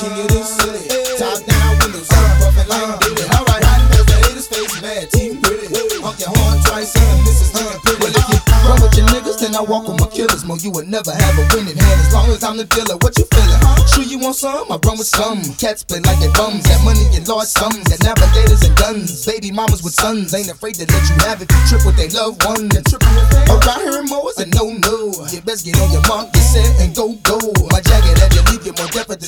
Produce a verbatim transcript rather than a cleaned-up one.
king of this city. Top down, windows up, puffin' like Diddy. Alright, as the haters face mad, team pretty. Honk your horn twice, and missus looking pretty. Well, if you run with your niggas, then I walk with my killers. Mo, you would never have a winning hand as long as I'm the dealer. What you feeling? Sure you want some? I run with some. Cats play like they bums. Got money in large sums. Got navigators and guns. Baby mamas with sons ain't afraid to let you have it. You trip with they loved one and trip with they. Around here more is a no no. You best get on your mark, get set, and go go. My jacket had to leave you more deaf at the